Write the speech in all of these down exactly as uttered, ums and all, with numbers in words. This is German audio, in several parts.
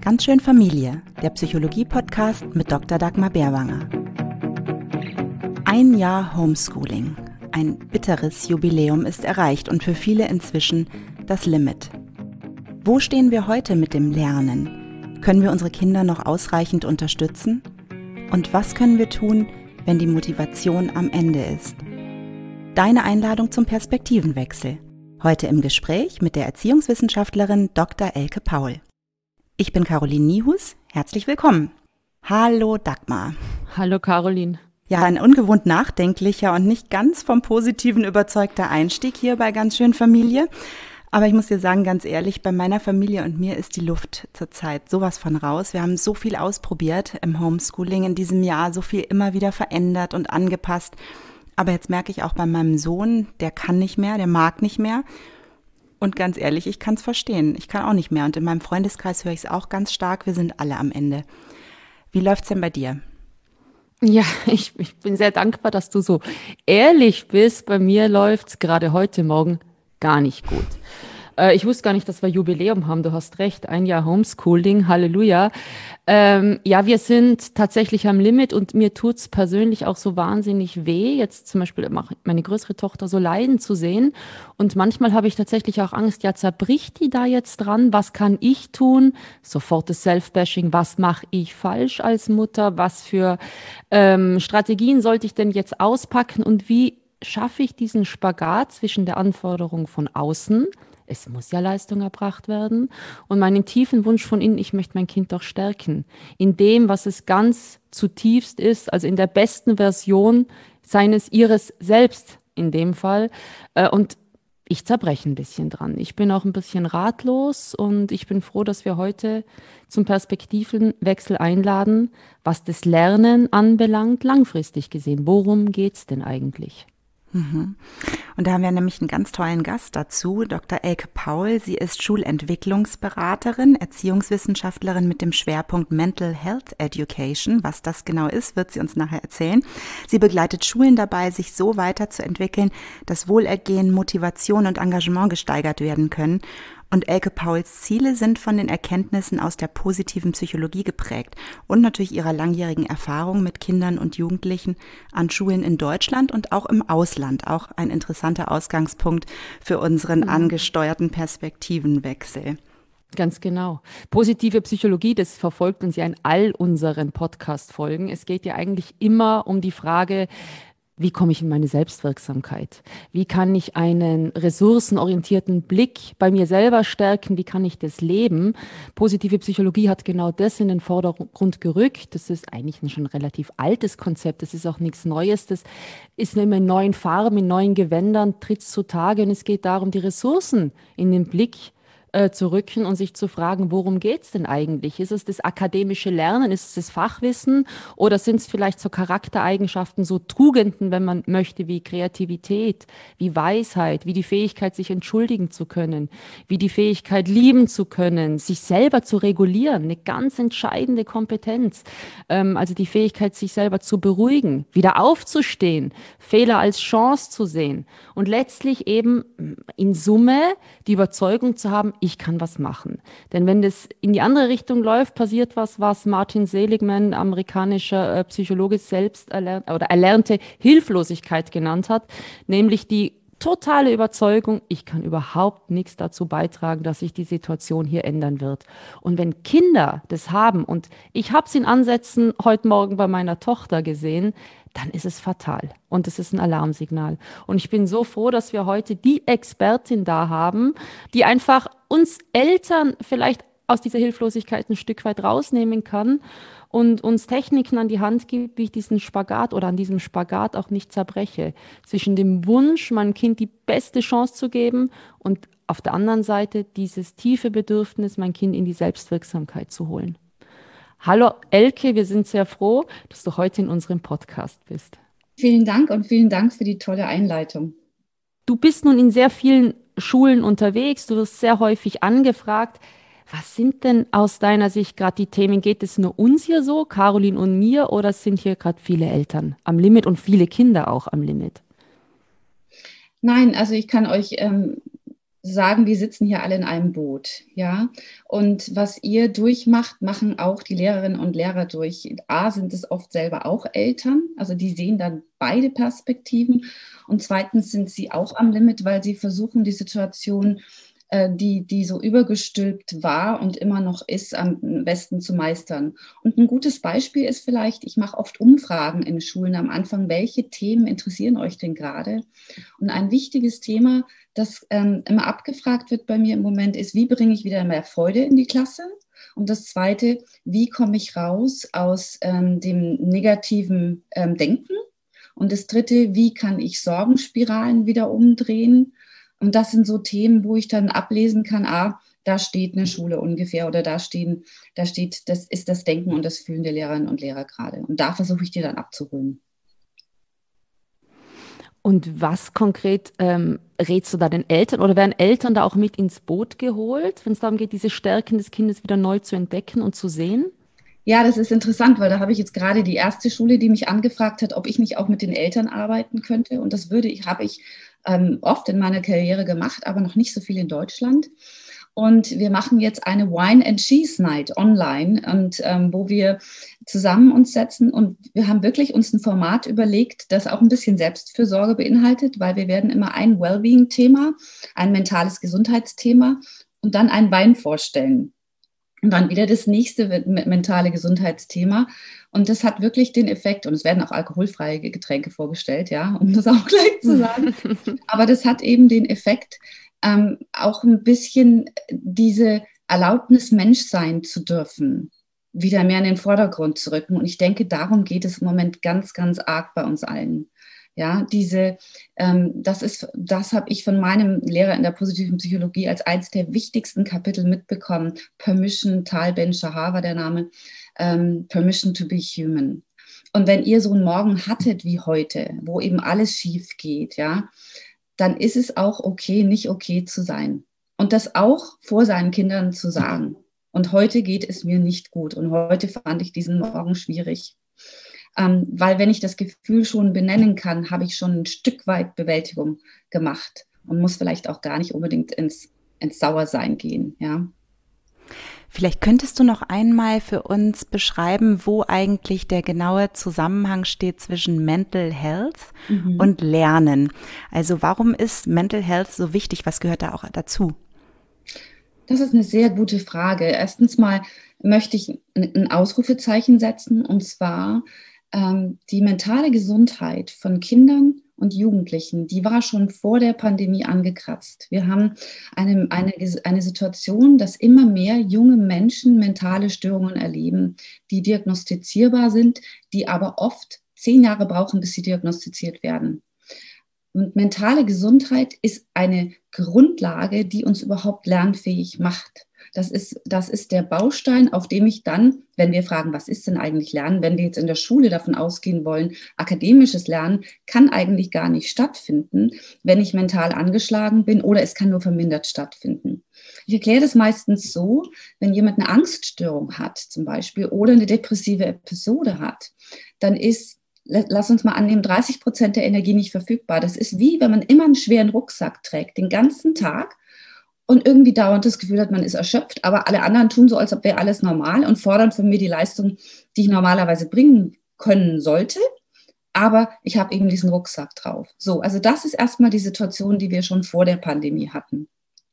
Ganz schön Familie, der Psychologie-Podcast mit Doktor Dagmar Bärwanger. Ein Jahr Homeschooling. Ein bitteres Jubiläum ist erreicht und für viele inzwischen das Limit. Wo stehen wir heute mit dem Lernen? Können wir unsere Kinder noch ausreichend unterstützen? Und was können wir tun, wenn die Motivation am Ende ist? Deine Einladung zum Perspektivenwechsel. Heute im Gespräch mit der Erziehungswissenschaftlerin Doktor Elke Paul. Ich bin Caroline Niehus. Herzlich willkommen. Hallo Dagmar. Hallo Caroline. Ja, ein ungewohnt nachdenklicher und nicht ganz vom Positiven überzeugter Einstieg hier bei Ganz schön Familie. Aber ich muss dir sagen, ganz ehrlich, bei meiner Familie und mir ist die Luft zurzeit sowas von raus. Wir haben so viel ausprobiert im Homeschooling in diesem Jahr, so viel immer wieder verändert und angepasst. Aber jetzt merke ich auch bei meinem Sohn, der kann nicht mehr, der mag nicht mehr. Und ganz ehrlich, ich kann es verstehen. Ich kann auch nicht mehr. Und in meinem Freundeskreis höre ich es auch ganz stark. Wir sind alle am Ende. Wie läuft's denn bei dir? Ja, ich, ich bin sehr dankbar, dass du so ehrlich bist. Bei mir läuft's gerade heute Morgen gar nicht gut. Äh, ich wusste gar nicht, dass wir Jubiläum haben. Du hast recht, ein Jahr Homeschooling, Halleluja. Ähm, ja, wir sind tatsächlich am Limit und mir tut's persönlich auch so wahnsinnig weh, jetzt zum Beispiel meine größere Tochter so leiden zu sehen. Und manchmal habe ich tatsächlich auch Angst, ja, zerbricht die da jetzt dran? Was kann ich tun? Sofort das Self-Bashing, was mache ich falsch als Mutter? Was für ähm, Strategien sollte ich denn jetzt auspacken? Und wie schaffe ich diesen Spagat zwischen der Anforderung von außen, es muss ja Leistung erbracht werden, und meinen tiefen Wunsch von innen, ich möchte mein Kind doch stärken, in dem, was es ganz zutiefst ist, also in der besten Version seines, ihres Selbst in dem Fall. Und ich zerbreche ein bisschen dran. Ich bin auch ein bisschen ratlos und ich bin froh, dass wir heute zum Perspektivenwechsel einladen, was das Lernen anbelangt, langfristig gesehen. Worum geht es denn eigentlich? Und da haben wir nämlich einen ganz tollen Gast dazu, Doktor Elke Paul. Sie ist Schulentwicklungsberaterin, Erziehungswissenschaftlerin mit dem Schwerpunkt Mental Health Education. Was das genau ist, wird sie uns nachher erzählen. Sie begleitet Schulen dabei, sich so weiterzuentwickeln, dass Wohlergehen, Motivation und Engagement gesteigert werden können. Und Elke Pauls Ziele sind von den Erkenntnissen aus der positiven Psychologie geprägt und natürlich ihrer langjährigen Erfahrung mit Kindern und Jugendlichen an Schulen in Deutschland und auch im Ausland. Auch ein interessanter Ausgangspunkt für unseren angesteuerten Perspektivenwechsel. Ganz genau. Positive Psychologie, das verfolgt uns ja in all unseren Podcast-Folgen. Es geht ja eigentlich immer um die Frage, wie komme ich in meine Selbstwirksamkeit? Wie kann ich einen ressourcenorientierten Blick bei mir selber stärken? Wie kann ich das leben? Positive Psychologie hat genau das in den Vordergrund gerückt. Das ist eigentlich ein schon relativ altes Konzept. Das ist auch nichts Neues. Das ist immer in neuen Farben, in neuen Gewändern, tritt zutage. Und es geht darum, die Ressourcen in den Blick äh, zu rücken und sich zu fragen, worum geht es denn eigentlich? Ist es das akademische Lernen? Ist es das Fachwissen? Oder sind es vielleicht so Charaktereigenschaften, so Tugenden, wenn man möchte, wie Kreativität, wie Weisheit, wie die Fähigkeit, sich entschuldigen zu können, wie die Fähigkeit, lieben zu können, sich selber zu regulieren, eine ganz entscheidende Kompetenz. Ähm, also die Fähigkeit, sich selber zu beruhigen, wieder aufzustehen, Fehler als Chance zu sehen und letztlich eben in Summe die Überzeugung zu haben, ich kann was machen. Denn wenn das in die andere Richtung läuft, passiert was, was Martin Seligman, amerikanischer äh, Psychologe, selbst erlernt, oder erlernte Hilflosigkeit genannt hat, nämlich die totale Überzeugung, ich kann überhaupt nichts dazu beitragen, dass sich die Situation hier ändern wird. Und wenn Kinder das haben, und ich habe es in Ansätzen heute Morgen bei meiner Tochter gesehen, dann ist es fatal und es ist ein Alarmsignal. Und ich bin so froh, dass wir heute die Expertin da haben, die einfach uns Eltern vielleicht aus dieser Hilflosigkeit ein Stück weit rausnehmen kann und uns Techniken an die Hand gibt, wie ich diesen Spagat oder an diesem Spagat auch nicht zerbreche. Zwischen dem Wunsch, meinem Kind die beste Chance zu geben und auf der anderen Seite dieses tiefe Bedürfnis, mein Kind in die Selbstwirksamkeit zu holen. Hallo Elke, wir sind sehr froh, dass du heute in unserem Podcast bist. Vielen Dank und vielen Dank für die tolle Einleitung. Du bist nun in sehr vielen Schulen unterwegs, du wirst sehr häufig angefragt. Was sind denn aus deiner Sicht gerade die Themen? Geht es nur uns hier so, Caroline und mir, oder sind hier gerade viele Eltern am Limit und viele Kinder auch am Limit? Nein, also ich kann euch ähm, sagen, wir sitzen hier alle in einem Boot, ja. Und was ihr durchmacht, machen auch die Lehrerinnen und Lehrer durch. A, sind es oft selber auch Eltern, also die sehen dann beide Perspektiven. Und zweitens sind sie auch am Limit, weil sie versuchen, die Situation, die, die so übergestülpt war und immer noch ist, am besten zu meistern. Und ein gutes Beispiel ist vielleicht, ich mache oft Umfragen in Schulen am Anfang, welche Themen interessieren euch denn gerade? Und ein wichtiges Thema, das ähm, immer abgefragt wird bei mir im Moment, ist, wie bringe ich wieder mehr Freude in die Klasse? Und das Zweite, wie komme ich raus aus ähm, dem negativen ähm, Denken? Und das Dritte, wie kann ich Sorgenspiralen wieder umdrehen? Und das sind so Themen, wo ich dann ablesen kann, ah, da steht eine Schule ungefähr oder da stehen, da steht, das ist das Denken und das Fühlen der Lehrerinnen und Lehrer gerade. Und da versuche ich die dann abzuholen. Und was konkret ähm, rätst du da den Eltern oder werden Eltern da auch mit ins Boot geholt, wenn es darum geht, diese Stärken des Kindes wieder neu zu entdecken und zu sehen? Ja, das ist interessant, weil da habe ich jetzt gerade die erste Schule, die mich angefragt hat, ob ich nicht auch mit den Eltern arbeiten könnte. Und das würde ich, habe ich ähm, oft in meiner Karriere gemacht, aber noch nicht so viel in Deutschland. Und wir machen jetzt eine Wine and Cheese Night online, und ähm, wo wir zusammen uns setzen, und wir haben wirklich uns ein Format überlegt, das auch ein bisschen Selbstfürsorge beinhaltet, weil wir werden immer ein Wellbeing-Thema, ein mentales Gesundheitsthema und dann einen Wein vorstellen. Und dann wieder das nächste mentale Gesundheitsthema. Und das hat wirklich den Effekt, und es werden auch alkoholfreie Getränke vorgestellt, ja, um das auch gleich zu sagen. Aber das hat eben den Effekt, ähm, auch ein bisschen diese Erlaubnis, Mensch sein zu dürfen, wieder mehr in den Vordergrund zu rücken. Und ich denke, darum geht es im Moment ganz, ganz arg bei uns allen. Ja, diese, ähm, das ist, das habe ich von meinem Lehrer in der positiven Psychologie als eines der wichtigsten Kapitel mitbekommen. Permission, Tal Ben-Shahar war der Name, ähm, Permission to be human. Und wenn ihr so einen Morgen hattet wie heute, wo eben alles schief geht, ja, dann ist es auch okay, nicht okay zu sein. Und das auch vor seinen Kindern zu sagen. Und heute geht es mir nicht gut. Und heute fand ich diesen Morgen schwierig. Ähm, weil wenn ich das Gefühl schon benennen kann, habe ich schon ein Stück weit Bewältigung gemacht und muss vielleicht auch gar nicht unbedingt ins, ins Sauersein gehen. Ja. Vielleicht könntest du noch einmal für uns beschreiben, wo eigentlich der genaue Zusammenhang steht zwischen Mental Health mhm. und Lernen. Also warum ist Mental Health so wichtig? Was gehört da auch dazu? Das ist eine sehr gute Frage. Erstens mal möchte ich ein Ausrufezeichen setzen, und zwar ähm, die mentale Gesundheit von Kindern und Jugendlichen, die war schon vor der Pandemie angekratzt. Wir haben eine, eine, eine Situation, dass immer mehr junge Menschen mentale Störungen erleben, die diagnostizierbar sind, die aber oft zehn Jahre brauchen, bis sie diagnostiziert werden. Und mentale Gesundheit ist eine Grundlage, die uns überhaupt lernfähig macht. Das ist, das ist der Baustein, auf dem ich dann, wenn wir fragen, was ist denn eigentlich Lernen, wenn wir jetzt in der Schule davon ausgehen wollen, akademisches Lernen kann eigentlich gar nicht stattfinden, wenn ich mental angeschlagen bin, oder es kann nur vermindert stattfinden. Ich erkläre das meistens so, wenn jemand eine Angststörung hat zum Beispiel oder eine depressive Episode hat, dann ist, lass uns mal annehmen, dreißig Prozent der Energie nicht verfügbar. Das ist wie, wenn man immer einen schweren Rucksack trägt, den ganzen Tag, und irgendwie dauernd das Gefühl hat, man ist erschöpft, aber alle anderen tun so, als ob wäre alles normal und fordern von mir die Leistung, die ich normalerweise bringen können sollte, aber ich habe eben diesen Rucksack drauf. So, also das ist erstmal die Situation, die wir schon vor der Pandemie hatten.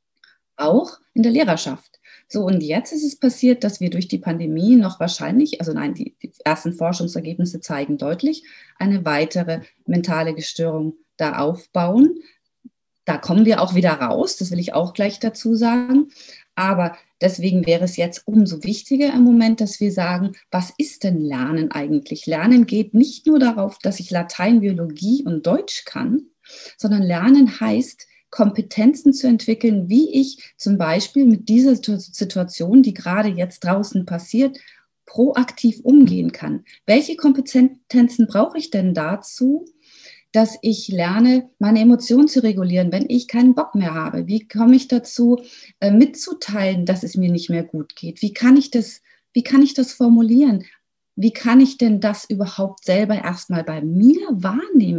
Auch in der Lehrerschaft. So, und jetzt ist es passiert, dass wir durch die Pandemie noch wahrscheinlich, also nein, die, die ersten Forschungsergebnisse zeigen deutlich, eine weitere mentale Gestörung da aufbauen. Da kommen wir auch wieder raus, das will ich auch gleich dazu sagen. Aber deswegen wäre es jetzt umso wichtiger im Moment, dass wir sagen, was ist denn Lernen eigentlich? Lernen geht nicht nur darauf, dass ich Latein, Biologie und Deutsch kann, sondern Lernen heißt, Kompetenzen zu entwickeln, wie ich zum Beispiel mit dieser Situation, die gerade jetzt draußen passiert, proaktiv umgehen kann. Welche Kompetenzen brauche ich denn dazu, dass ich lerne, meine Emotionen zu regulieren, wenn ich keinen Bock mehr habe? Wie komme ich dazu, äh, mitzuteilen, dass es mir nicht mehr gut geht? Wie kann ich das, wie kann ich das formulieren? Wie kann ich denn das überhaupt selber erstmal bei mir wahrnehmen?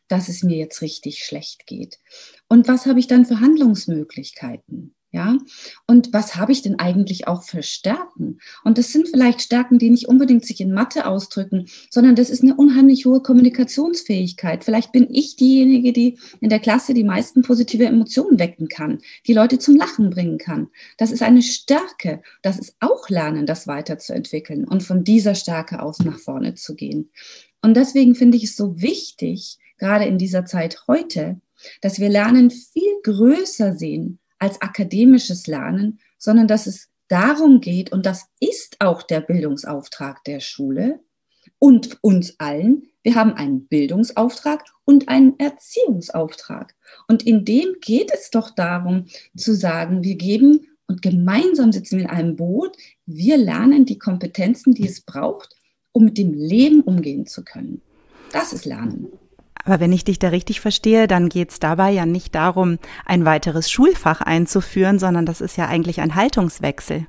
dass es mir jetzt richtig schlecht geht? Und was habe ich dann für Handlungsmöglichkeiten? Ja, und was habe ich denn eigentlich auch für Stärken? Und das sind vielleicht Stärken, die nicht unbedingt sich in Mathe ausdrücken, sondern das ist eine unheimlich hohe Kommunikationsfähigkeit. Vielleicht bin ich diejenige, die in der Klasse die meisten positive Emotionen wecken kann, die Leute zum Lachen bringen kann. Das ist eine Stärke. Das ist auch Lernen, das weiterzuentwickeln und von dieser Stärke aus nach vorne zu gehen. Und deswegen finde ich es so wichtig, gerade in dieser Zeit heute, dass wir Lernen viel größer sehen als akademisches Lernen, sondern dass es darum geht, und das ist auch der Bildungsauftrag der Schule und uns allen, wir haben einen Bildungsauftrag und einen Erziehungsauftrag. Und in dem geht es doch darum zu sagen, wir geben und gemeinsam sitzen wir in einem Boot, wir lernen die Kompetenzen, die es braucht, um mit dem Leben umgehen zu können. Das ist Lernen. Aber wenn ich dich da richtig verstehe, dann geht es dabei ja nicht darum, ein weiteres Schulfach einzuführen, sondern das ist ja eigentlich ein Haltungswechsel.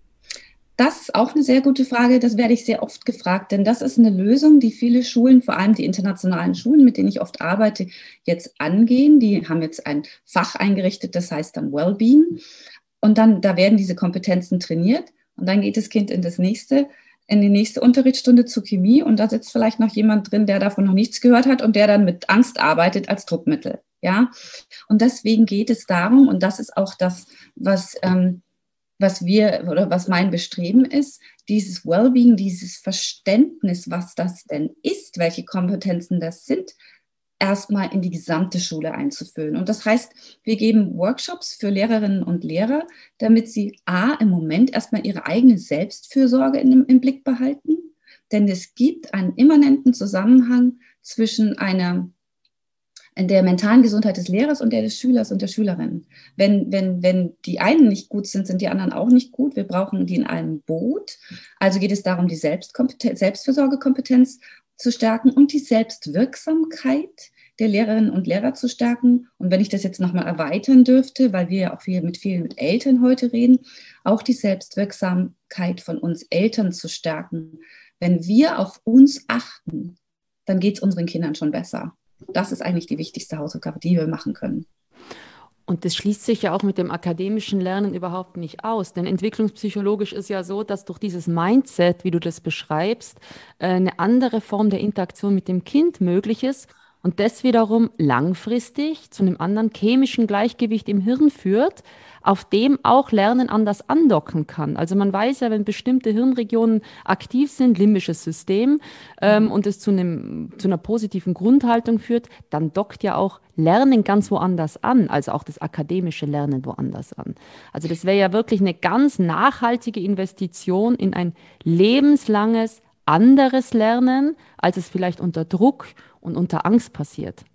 Das ist auch eine sehr gute Frage, das werde ich sehr oft gefragt, denn das ist eine Lösung, die viele Schulen, vor allem die internationalen Schulen, mit denen ich oft arbeite, jetzt angehen. Die haben jetzt ein Fach eingerichtet, das heißt dann Wellbeing, und dann da werden diese Kompetenzen trainiert und dann geht das Kind in das nächste in die nächste Unterrichtsstunde zu Chemie und da sitzt vielleicht noch jemand drin, der davon noch nichts gehört hat und der dann mit Angst arbeitet als Druckmittel. Ja? Und deswegen geht es darum, und das ist auch das, was, ähm, was wir oder was mein Bestreben ist, dieses Wellbeing, dieses Verständnis, was das denn ist, welche Kompetenzen das sind, erstmal in die gesamte Schule einzuführen. Und das heißt, wir geben Workshops für Lehrerinnen und Lehrer, damit sie a, im Moment erstmal ihre eigene Selbstfürsorge in, im Blick behalten, denn es gibt einen immanenten Zusammenhang zwischen einer in der mentalen Gesundheit des Lehrers und der des Schülers und der Schülerin. Wenn, wenn, wenn die einen nicht gut sind, sind die anderen auch nicht gut. Wir brauchen die in einem Boot. Also geht es darum, die Selbstfürsorgekompetenz zu stärken und die Selbstwirksamkeit der Lehrerinnen und Lehrer zu stärken. Und wenn ich das jetzt nochmal erweitern dürfte, weil wir ja auch viel mit vielen mit Eltern heute reden, auch die Selbstwirksamkeit von uns Eltern zu stärken. Wenn wir auf uns achten, dann geht es unseren Kindern schon besser. Das ist eigentlich die wichtigste Hausaufgabe, die wir machen können. Und das schließt sich ja auch mit dem akademischen Lernen überhaupt nicht aus. Denn entwicklungspsychologisch ist ja so, dass durch dieses Mindset, wie du das beschreibst, eine andere Form der Interaktion mit dem Kind möglich ist und das wiederum langfristig zu einem anderen chemischen Gleichgewicht im Hirn führt, auf dem auch Lernen anders andocken kann. Also man weiß ja, wenn bestimmte Hirnregionen aktiv sind, limbisches System, ähm, und es zu, einem, zu einer positiven Grundhaltung führt, dann dockt ja auch Lernen ganz woanders an, also auch das akademische Lernen woanders an. Also das wäre ja wirklich eine ganz nachhaltige Investition in ein lebenslanges, anderes Lernen, als es vielleicht unter Druck und unter Angst passiert.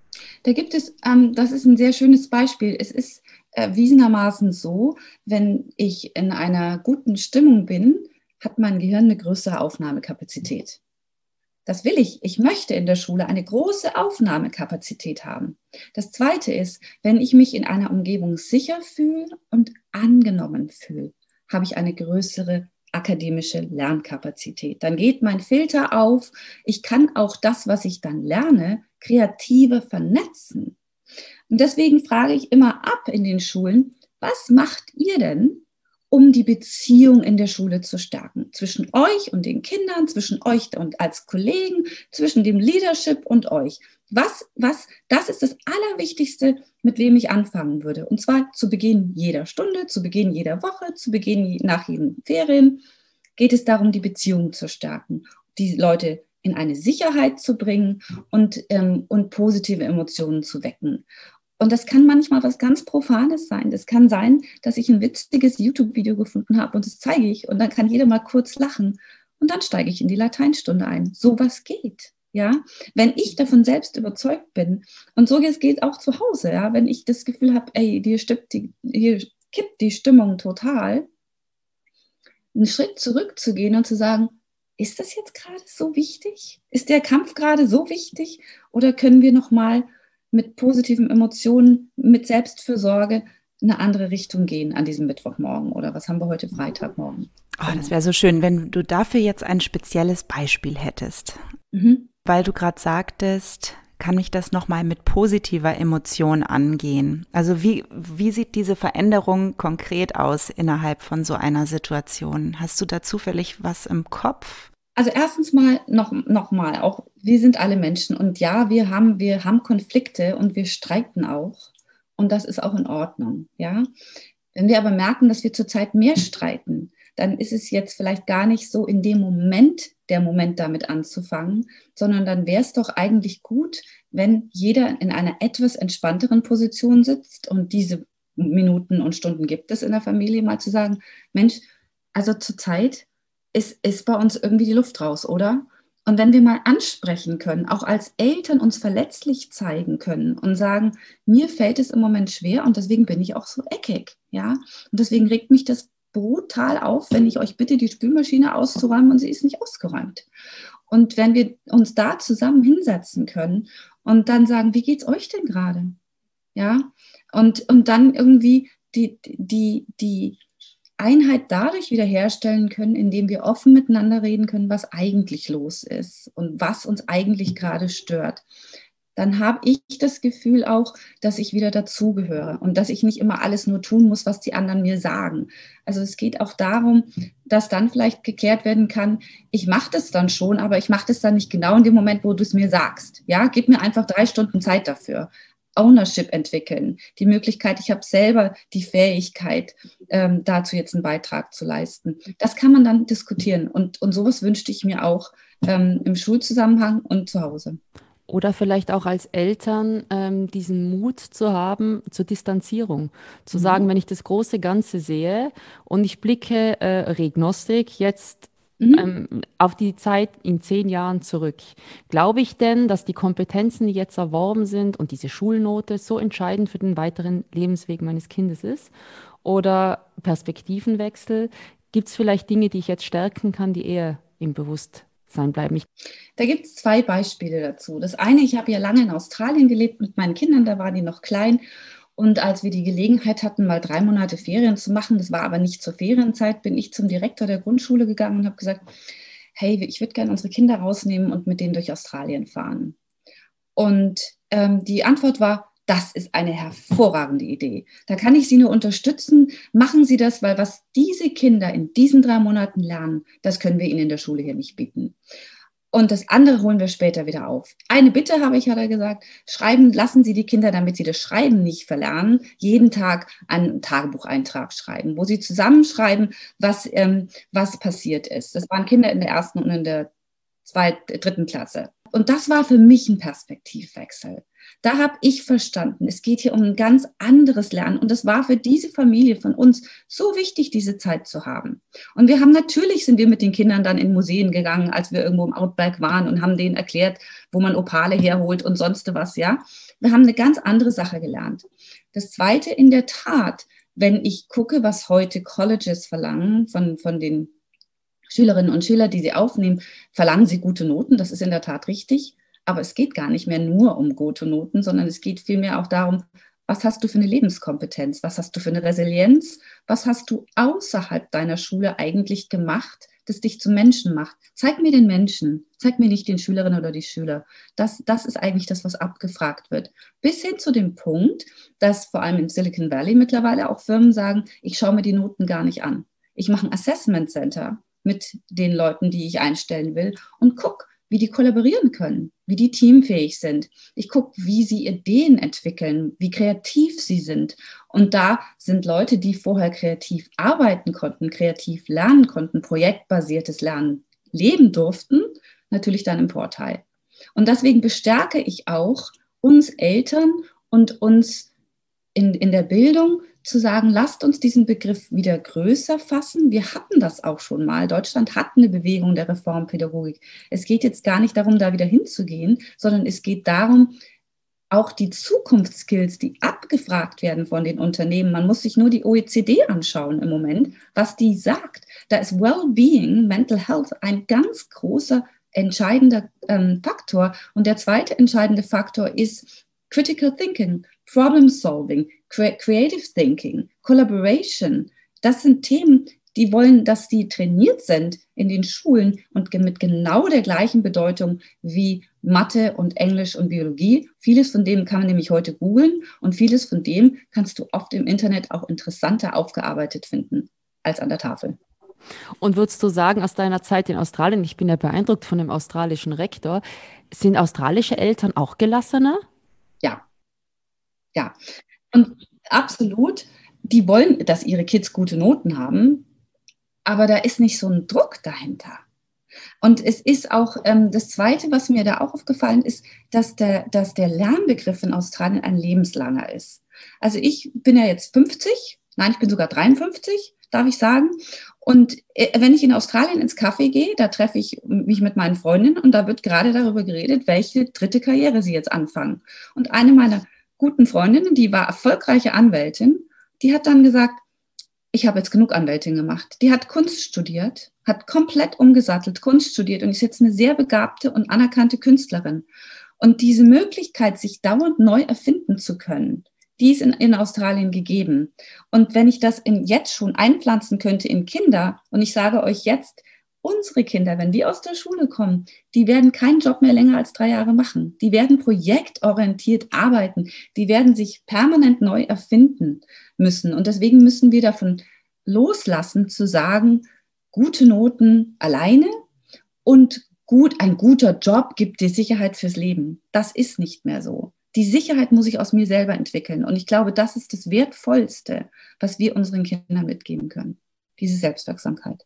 Da gibt es, ähm, das ist ein sehr schönes Beispiel. Es ist erwiesenermaßen so, wenn ich in einer guten Stimmung bin, hat mein Gehirn eine größere Aufnahmekapazität. Das will ich. Ich möchte in der Schule eine große Aufnahmekapazität haben. Das Zweite ist, wenn ich mich in einer Umgebung sicher fühle und angenommen fühle, habe ich eine größere akademische Lernkapazität. Dann geht mein Filter auf. Ich kann auch das, was ich dann lerne, kreativer vernetzen. Und deswegen frage ich immer ab in den Schulen, was macht ihr denn, um die Beziehung in der Schule zu stärken? Zwischen euch und den Kindern, zwischen euch und als Kollegen, zwischen dem Leadership und euch. Was, was, das ist das Allerwichtigste, mit wem ich anfangen würde. Und zwar zu Beginn jeder Stunde, zu Beginn jeder Woche, zu Beginn nach jeden Ferien geht es darum, die Beziehung zu stärken, die Leute in eine Sicherheit zu bringen und, ähm, und positive Emotionen zu wecken. Und das kann manchmal was ganz Profanes sein. Das kann sein, dass ich ein witziges YouTube-Video gefunden habe und das zeige ich und dann kann jeder mal kurz lachen und dann steige ich in die Lateinstunde ein. Sowas geht, ja. Wenn ich davon selbst überzeugt bin und so geht auch zu Hause, ja, wenn ich das Gefühl habe, ey, hier, stimmt die, hier kippt die Stimmung total, einen Schritt zurückzugehen und zu sagen, ist das jetzt gerade so wichtig? Ist der Kampf gerade so wichtig? Oder können wir nochmal mit positiven Emotionen, mit Selbstfürsorge eine andere Richtung gehen an diesem Mittwochmorgen? Oder was haben wir heute Freitagmorgen? Oh, das wäre so schön, wenn du dafür jetzt ein spezielles Beispiel hättest. Mhm. Weil du gerade sagtest, kann ich das nochmal mit positiver Emotion angehen? Also wie, wie sieht diese Veränderung konkret aus innerhalb von so einer Situation? Hast du da zufällig was im Kopf? Also erstens mal noch, noch mal, auch wir sind alle Menschen und ja, wir haben, wir haben Konflikte und wir streiten auch und das ist auch in Ordnung, ja. Wenn wir aber merken, dass wir zurzeit mehr streiten, dann ist es jetzt vielleicht gar nicht so in dem Moment der Moment damit anzufangen, sondern dann wäre es doch eigentlich gut, wenn jeder in einer etwas entspannteren Position sitzt und diese Minuten und Stunden gibt es in der Familie, mal zu sagen, Mensch, also zurzeit ist, ist bei uns irgendwie die Luft raus, oder? Und wenn wir mal ansprechen können, auch als Eltern uns verletzlich zeigen können und sagen, mir fällt es im Moment schwer und deswegen bin ich auch so eckig, ja? Und deswegen regt mich das brutal auf, wenn ich euch bitte, die Spülmaschine auszuräumen und sie ist nicht ausgeräumt. Und wenn wir uns da zusammen hinsetzen können und dann sagen, wie geht's euch denn gerade? Ja? Und, und dann irgendwie die, die, die Einheit dadurch wiederherstellen können, indem wir offen miteinander reden können, was eigentlich los ist und was uns eigentlich gerade stört. Dann habe ich das Gefühl auch, dass ich wieder dazugehöre und dass ich nicht immer alles nur tun muss, was die anderen mir sagen. Also es geht auch darum, dass dann vielleicht geklärt werden kann, ich mache das dann schon, aber ich mache das dann nicht genau in dem Moment, wo du es mir sagst. Ja, gib mir einfach drei Stunden Zeit dafür. Ownership entwickeln, die Möglichkeit, ich habe selber die Fähigkeit, ähm, dazu jetzt einen Beitrag zu leisten. Das kann man dann diskutieren und, und sowas wünschte ich mir auch ähm, im Schulzusammenhang und zu Hause. Oder vielleicht auch als Eltern ähm, diesen Mut zu haben zur Distanzierung. Zu Mhm. sagen, wenn ich das große Ganze sehe und ich blicke äh, Regnostik jetzt Mhm. ähm, auf die Zeit in zehn Jahren zurück. Glaube ich denn, dass die Kompetenzen, die jetzt erworben sind und diese Schulnote so entscheidend für den weiteren Lebensweg meines Kindes ist? Oder Perspektivenwechsel? Gibt es vielleicht Dinge, die ich jetzt stärken kann, die eher im Bewusstsein bleiben? Ich Da gibt es zwei Beispiele dazu. Das eine, ich habe ja lange in Australien gelebt mit meinen Kindern, da waren die noch klein. Und als wir die Gelegenheit hatten, mal drei Monate Ferien zu machen, das war aber nicht zur Ferienzeit, bin ich zum Direktor der Grundschule gegangen und habe gesagt, hey, ich würde gerne unsere Kinder rausnehmen und mit denen durch Australien fahren. Und ähm, die Antwort war, das ist eine hervorragende Idee. Da kann ich Sie nur unterstützen. Machen Sie das, weil was diese Kinder in diesen drei Monaten lernen, das können wir ihnen in der Schule hier nicht bieten. Und das andere holen wir später wieder auf. Eine Bitte habe ich, hat er gesagt, schreiben, lassen Sie die Kinder, damit sie das Schreiben nicht verlernen, jeden Tag einen Tagebucheintrag schreiben, wo sie zusammenschreiben, was, ähm, was passiert ist. Das waren Kinder in der ersten und in der zweiten, dritten Klasse. Und das war für mich ein Perspektivwechsel. Da habe ich verstanden, es geht hier um ein ganz anderes Lernen. Und es war für diese Familie von uns so wichtig, diese Zeit zu haben. Und wir haben natürlich, sind wir mit den Kindern dann in Museen gegangen, als wir irgendwo im Outback waren und haben denen erklärt, wo man Opale herholt und sonst was, ja. Wir haben eine ganz andere Sache gelernt. Das Zweite, in der Tat, wenn ich gucke, was heute Colleges verlangen von, von den Schülerinnen und Schülern, die sie aufnehmen, verlangen sie gute Noten. Das ist in der Tat richtig. Aber es geht gar nicht mehr nur um gute Noten, sondern es geht vielmehr auch darum, was hast du für eine Lebenskompetenz? Was hast du für eine Resilienz? Was hast du außerhalb deiner Schule eigentlich gemacht, das dich zum Menschen macht? Zeig mir den Menschen. Zeig mir nicht den Schülerinnen oder die Schüler. Das, das ist eigentlich das, was abgefragt wird. Bis hin zu dem Punkt, dass vor allem im Silicon Valley mittlerweile auch Firmen sagen, ich schaue mir die Noten gar nicht an. Ich mache ein Assessment Center mit den Leuten, die ich einstellen will und gucke, wie die kollaborieren können, wie die teamfähig sind. Ich gucke, wie sie Ideen entwickeln, wie kreativ sie sind. Und da sind Leute, die vorher kreativ arbeiten konnten, kreativ lernen konnten, projektbasiertes Lernen leben durften, natürlich dann im Vorteil. Und deswegen bestärke ich auch uns Eltern und uns in, in der Bildung, zu sagen, lasst uns diesen Begriff wieder größer fassen. Wir hatten das auch schon mal. Deutschland hat eine Bewegung der Reformpädagogik. Es geht jetzt gar nicht darum, da wieder hinzugehen, sondern es geht darum, auch die Zukunftsskills, die abgefragt werden von den Unternehmen. Man muss sich nur die O E C D anschauen im Moment, was die sagt. Da ist Wellbeing, Mental Health ein ganz großer, entscheidender ähm, Faktor. Und der zweite entscheidende Faktor ist Critical Thinking, Problem Solving, Creative Thinking, Collaboration. Das sind Themen, die wollen, dass die trainiert sind in den Schulen und mit genau der gleichen Bedeutung wie Mathe und Englisch und Biologie. Vieles von dem kann man nämlich heute googeln und vieles von dem kannst du oft im Internet auch interessanter aufgearbeitet finden als an der Tafel. Und würdest du sagen, aus deiner Zeit in Australien, ich bin ja beeindruckt von dem australischen Rektor, sind australische Eltern auch gelassener? Ja, ja. Und absolut, die wollen, dass ihre Kids gute Noten haben, aber da ist nicht so ein Druck dahinter. Und es ist auch, ähm, das Zweite, was mir da auch aufgefallen ist, dass der, dass der Lernbegriff in Australien ein lebenslanger ist. Also ich bin ja jetzt fünfzig, nein, ich bin sogar dreiundfünfzig, darf ich sagen. Und äh, wenn ich in Australien ins Café gehe, da treffe ich mich mit meinen Freundinnen und da wird gerade darüber geredet, welche dritte Karriere sie jetzt anfangen. Und eine meiner guten Freundinnen, die war erfolgreiche Anwältin, die hat dann gesagt, ich habe jetzt genug Anwältin gemacht. Die hat Kunst studiert, hat komplett umgesattelt, Kunst studiert und ist jetzt eine sehr begabte und anerkannte Künstlerin. Und diese Möglichkeit, sich dauernd neu erfinden zu können, die ist in, in Australien gegeben. Und wenn ich das in, jetzt schon einpflanzen könnte in Kinder, und ich sage euch jetzt, unsere Kinder, wenn die aus der Schule kommen, die werden keinen Job mehr länger als drei Jahre machen. Die werden projektorientiert arbeiten. Die werden sich permanent neu erfinden müssen. Und deswegen müssen wir davon loslassen, zu sagen, gute Noten alleine und gut, ein guter Job gibt dir Sicherheit fürs Leben. Das ist nicht mehr so. Die Sicherheit muss ich aus mir selber entwickeln. Und ich glaube, das ist das Wertvollste, was wir unseren Kindern mitgeben können. Diese Selbstwirksamkeit.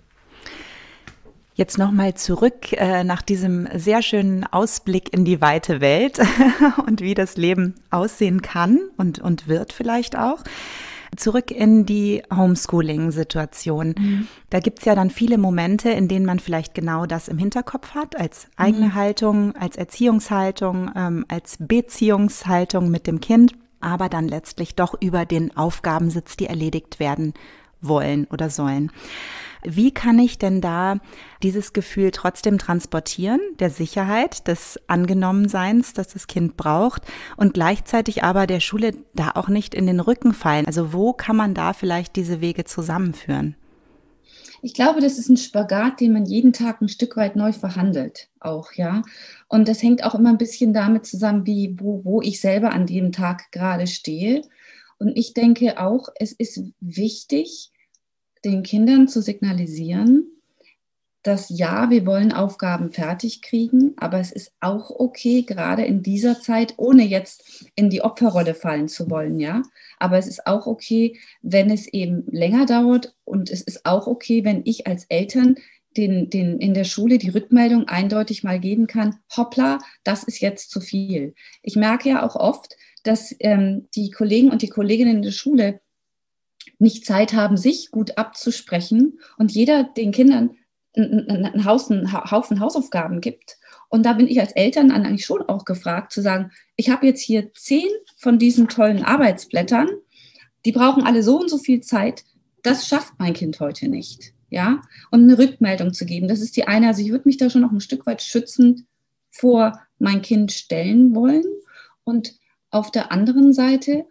Jetzt nochmal zurück äh, nach diesem sehr schönen Ausblick in die weite Welt und wie das Leben aussehen kann und, und wird vielleicht auch. Zurück in die Homeschooling-Situation. Mhm. Da gibt's ja dann viele Momente, in denen man vielleicht genau das im Hinterkopf hat, als eigene mhm. Haltung, als Erziehungshaltung, ähm, als Beziehungshaltung mit dem Kind, aber dann letztlich doch über den Aufgaben sitzt, die erledigt werden wollen oder sollen. Wie kann ich denn da dieses Gefühl trotzdem transportieren, der Sicherheit, des Angenommenseins, das das Kind braucht und gleichzeitig aber der Schule da auch nicht in den Rücken fallen? Also wo kann man da vielleicht diese Wege zusammenführen? Ich glaube, das ist ein Spagat, den man jeden Tag ein Stück weit neu verhandelt, auch, ja. Und das hängt auch immer ein bisschen damit zusammen, wie, wo, wo ich selber an dem Tag gerade stehe. Und ich denke auch, es ist wichtig, den Kindern zu signalisieren, dass ja, wir wollen Aufgaben fertig kriegen, aber es ist auch okay, gerade in dieser Zeit, ohne jetzt in die Opferrolle fallen zu wollen, ja. Aber es ist auch okay, wenn es eben länger dauert und es ist auch okay, wenn ich als Eltern den, den in der Schule die Rückmeldung eindeutig mal geben kann, hoppla, das ist jetzt zu viel. Ich merke ja auch oft, dass ähm, die Kollegen und die Kolleginnen in der Schule nicht Zeit haben, sich gut abzusprechen und jeder den Kindern einen Haufen, Haufen Hausaufgaben gibt. Und da bin ich als Eltern eigentlich schon auch gefragt, zu sagen, ich habe jetzt hier zehn von diesen tollen Arbeitsblättern, die brauchen alle so und so viel Zeit, das schafft mein Kind heute nicht. Ja? Und eine Rückmeldung zu geben, das ist die eine, also ich würde mich da schon noch ein Stück weit schützend vor mein Kind stellen wollen. Und auf der anderen Seite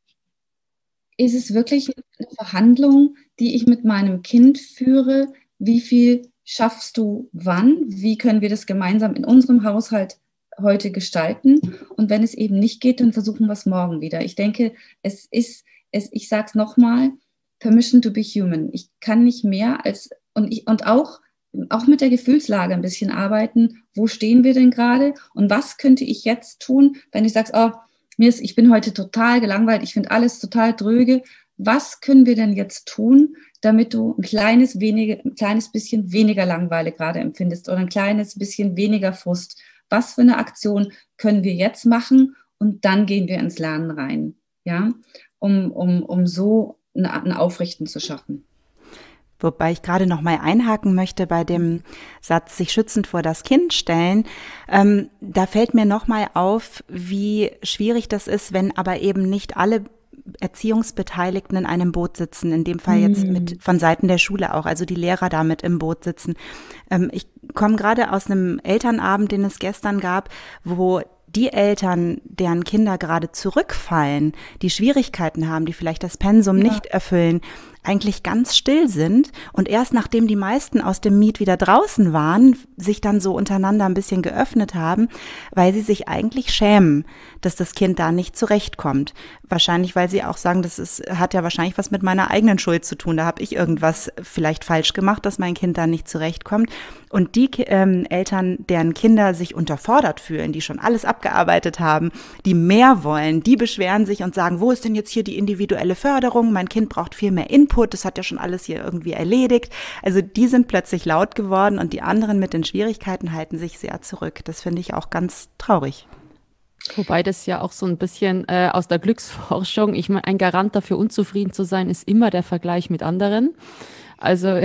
ist es wirklich eine Verhandlung, die ich mit meinem Kind führe, wie viel schaffst du wann, wie können wir das gemeinsam in unserem Haushalt heute gestalten und wenn es eben nicht geht, dann versuchen wir es morgen wieder. Ich denke, es ist, es, ich sage es nochmal, permission to be human. Ich kann nicht mehr als, und, ich, und auch, auch mit der Gefühlslage ein bisschen arbeiten, wo stehen wir denn gerade und was könnte ich jetzt tun, wenn ich sage, oh, mir ist, ich bin heute total gelangweilt, ich finde alles total dröge. Was können wir denn jetzt tun, damit du ein kleines, wenige, ein kleines bisschen weniger Langeweile gerade empfindest oder ein kleines bisschen weniger Frust? Was für eine Aktion können wir jetzt machen? Und dann gehen wir ins Lernen rein, ja, um, um, um so ein Aufrichten zu schaffen. Wobei ich gerade noch mal einhaken möchte bei dem Satz, sich schützend vor das Kind stellen. Ähm, da fällt mir noch mal auf, wie schwierig das ist, wenn aber eben nicht alle Erziehungsbeteiligten in einem Boot sitzen, in dem Fall jetzt mit von Seiten der Schule auch, also die Lehrer da mit im Boot sitzen. Ähm, ich komme gerade aus einem Elternabend, den es gestern gab, wo die Eltern, deren Kinder gerade zurückfallen, die Schwierigkeiten haben, die vielleicht das Pensum ja. nicht erfüllen, eigentlich ganz still sind und erst nachdem die meisten aus dem Meet wieder draußen waren, sich dann so untereinander ein bisschen geöffnet haben, weil sie sich eigentlich schämen, dass das Kind da nicht zurechtkommt. Wahrscheinlich, weil sie auch sagen, das ist, hat ja wahrscheinlich was mit meiner eigenen Schuld zu tun. Da habe ich irgendwas vielleicht falsch gemacht, dass mein Kind da nicht zurechtkommt. Und die ähm, Eltern, deren Kinder sich unterfordert fühlen, die schon alles abgearbeitet haben, die mehr wollen, die beschweren sich und sagen, wo ist denn jetzt hier die individuelle Förderung? Mein Kind braucht viel mehr Input, das hat ja schon alles hier irgendwie erledigt. Also die sind plötzlich laut geworden und die anderen mit den Schwierigkeiten halten sich sehr zurück. Das finde ich auch ganz traurig. Wobei das ja auch so ein bisschen äh, aus der Glücksforschung, ich meine, ein Garant dafür, unzufrieden zu sein, ist immer der Vergleich mit anderen. Also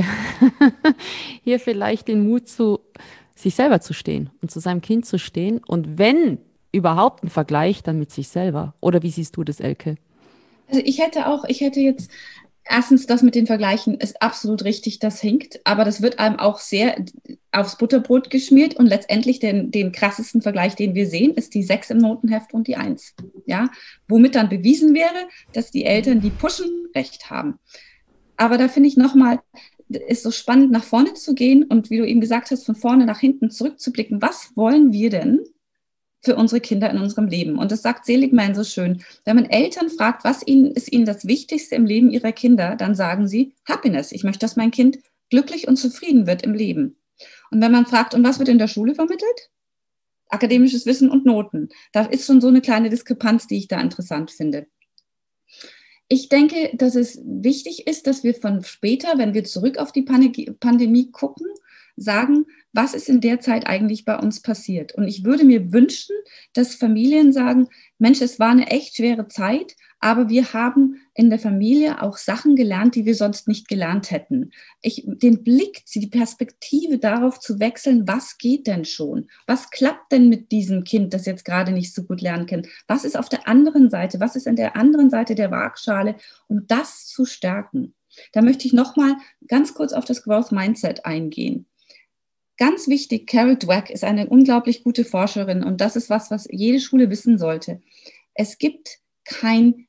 hier vielleicht den Mut zu sich selber zu stehen und zu seinem Kind zu stehen. Und wenn überhaupt ein Vergleich, dann mit sich selber. Oder wie siehst du das, Elke? Also ich hätte auch, ich hätte jetzt erstens, das mit den Vergleichen ist absolut richtig, das hinkt, aber das wird einem auch sehr aufs Butterbrot geschmiert und letztendlich den, den krassesten Vergleich, den wir sehen, ist die sechs im Notenheft und die eins. Ja? Womit dann bewiesen wäre, dass die Eltern, die pushen, recht haben. Aber da finde ich nochmal, ist so spannend, nach vorne zu gehen und wie du eben gesagt hast, von vorne nach hinten zurückzublicken. Was wollen wir denn für unsere Kinder in unserem Leben? Und das sagt Seligman so schön. Wenn man Eltern fragt, was ihnen, ist ihnen das Wichtigste im Leben ihrer Kinder, dann sagen sie Happiness. Ich möchte, dass mein Kind glücklich und zufrieden wird im Leben. Und wenn man fragt, und was wird in der Schule vermittelt? Akademisches Wissen und Noten. Da ist schon so eine kleine Diskrepanz, die ich da interessant finde. Ich denke, dass es wichtig ist, dass wir von später, wenn wir zurück auf die Pandemie gucken, sagen, was ist in der Zeit eigentlich bei uns passiert? Und ich würde mir wünschen, dass Familien sagen, Mensch, es war eine echt schwere Zeit, aber wir haben in der Familie auch Sachen gelernt, die wir sonst nicht gelernt hätten. Ich, den Blick, die Perspektive darauf zu wechseln, was geht denn schon? Was klappt denn mit diesem Kind, das jetzt gerade nicht so gut lernen kann? Was ist auf der anderen Seite? Was ist an der anderen Seite der Waagschale? Und das zu stärken. Da möchte ich nochmal ganz kurz auf das Growth Mindset eingehen. Ganz wichtig, Carol Dweck ist eine unglaublich gute Forscherin und das ist was, was jede Schule wissen sollte. Es gibt kein